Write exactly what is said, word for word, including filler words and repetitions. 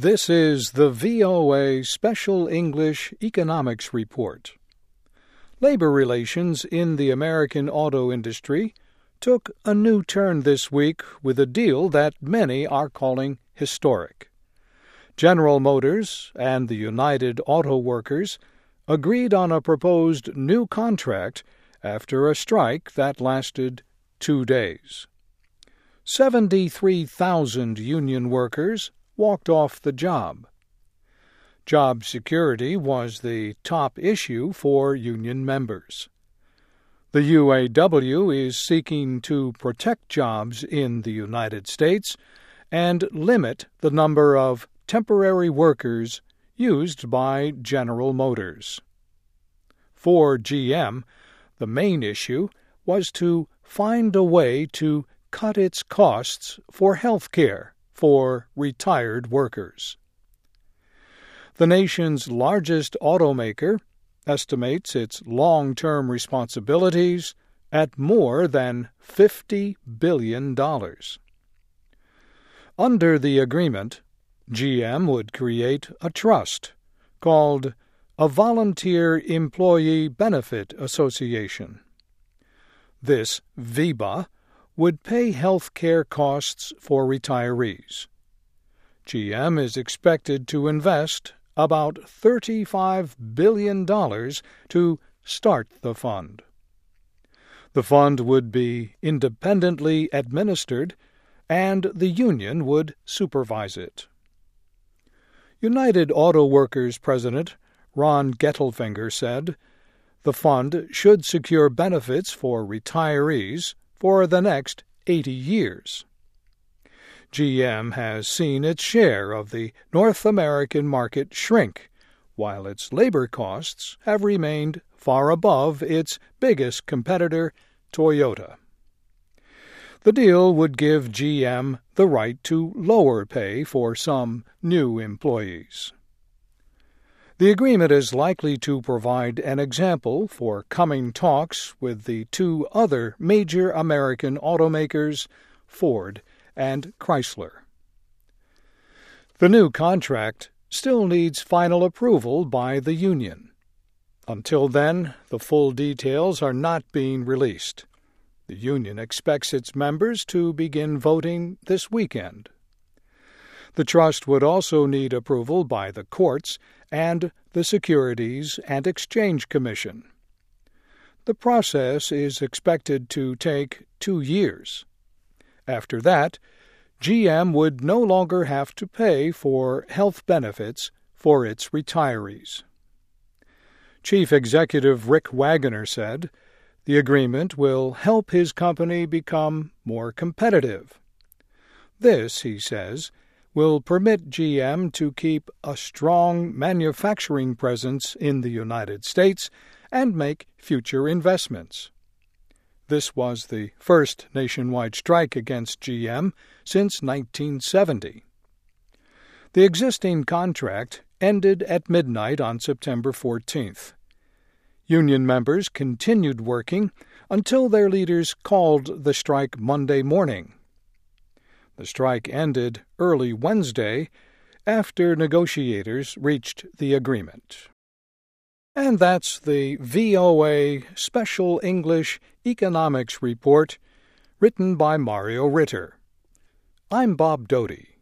This is the V O A Special English Economics Report. Labor relations in the American auto industry took a new turn this week with a deal that many are calling historic. General Motors and the United Auto Workers agreed on a proposed new contract after a strike that lasted two days. seventy-three thousand union workers walked off the job. Job security was the top issue for union members. The U A W is seeking to protect jobs in the United States and limit the number of temporary workers used by General Motors. For G M, the main issue was to find a way to cut its costs for health care for retired workers. The nation's largest automaker estimates its long-term responsibilities at more than fifty billion dollars. Under the agreement, G M would create a trust called a Volunteer Employee Benefit Association. This V E B A would pay health care costs for retirees. G M is expected to invest about thirty-five billion dollars to start the fund. The fund would be independently administered, and the union would supervise it. United Auto Workers President Ron Gettelfinger said, "The fund should secure benefits for retirees for the next eighty years. G M has seen its share of the North American market shrink, while its labor costs have remained far above its biggest competitor, Toyota. The deal would give G M the right to lower pay for some new employees. The agreement is likely to provide an example for coming talks with the two other major American automakers, Ford and Chrysler. The new contract still needs final approval by the union. Until then, the full details are not being released. The union expects its members to begin voting this weekend. The trust would also need approval by the courts and the Securities and Exchange Commission. The process is expected to take two years. After that, G M would no longer have to pay for health benefits for its retirees. Chief Executive Rick Wagoner said, "The agreement will help his company become more competitive. This," he says, will permit G M to keep a strong manufacturing presence in the United States and make future investments. This was the first nationwide strike against G M since nineteen seventy. The existing contract ended at midnight on September fourteenth. Union members continued working until their leaders called the strike Monday morning. The strike ended early Wednesday after negotiators reached the agreement. And that's the V O A Special English Economics Report, written by Mario Ritter. I'm Bob Doty.